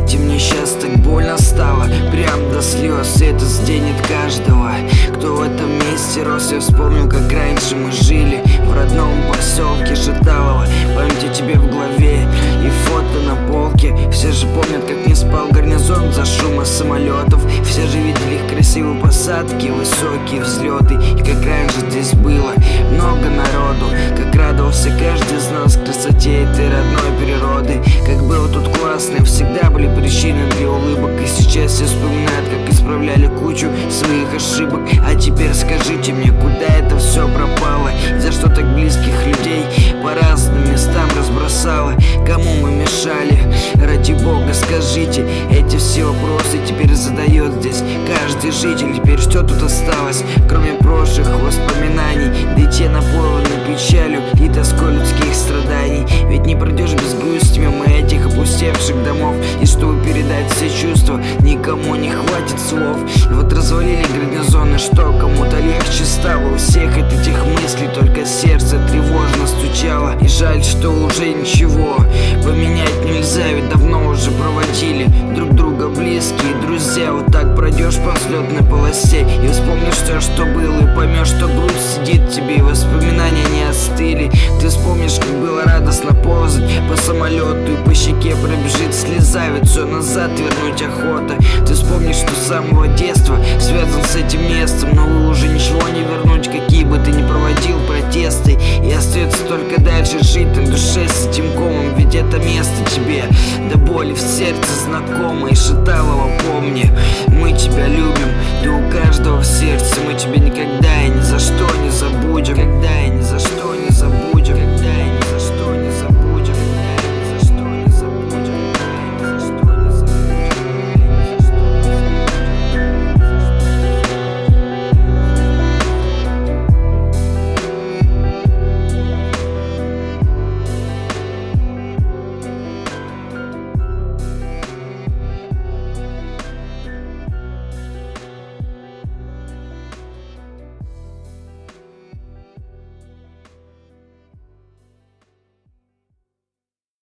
Поверьте, мне сейчас так больно стало, прям до слез, и это заденет каждого, кто в этом месте рос. Я вспомнил, как раньше мы жили в родном поселке Шаталово. Память о тебе в голове и фото на полке. Все же помнят, как не спал гарнизон за шума самолетов. Все же видели их красивые посадки, высокие взлеты. И как раньше здесь было много народу, как радовался каждый из нас красоте этой родной природы. Как было тут классно, всегда были причины для улыбок. И сейчас все вспоминают, как исправляли кучу своих ошибок. А теперь скажите мне, куда это все пропало? И за что так близких людей по разным местам разбросало? Кому мы мешали? Ради бога скажите, эти все вопросы теперь задает здесь каждый житель. Теперь что тут осталось, кроме прошлых воспоминаний? Да и те наполнены печалью и тоской людских страданий. Ведь не пройдешь без грусти мимо этих опустевших домов. И чтобы передать все чувства, никому не хватит слов. Вот развалили гарнизоны, что кому-то легче стало. У всех от этих мыслей только сердце тревожно стучало. И жаль, что уже ничего поменять нельзя, ведь давно уже проводили друг друга близкие друзья. Вот так пройдешь по взлетной полосе и вспомнишь все, что было, и поймешь, что грусть сидит в тебе, и воспоминания не остыли. Ты вспомнишь, как было радостно ползать по самолету, и по щеке пробежит слеза, ведь все назад вернуть охота. Ты вспомнишь, что с самого детства связан с этим местом, но вы уже ничего не вернуть, какие бы ты ни проводил протесты. И остается только дальше жить на душе с этим комом, ведь это место тебе до боли в сердце знакомо. И Шаталово, помни, мы тебя любим, ты у каждого в сердце. Мы тебя никогда и ни за что не забудем, никогда и ни за что.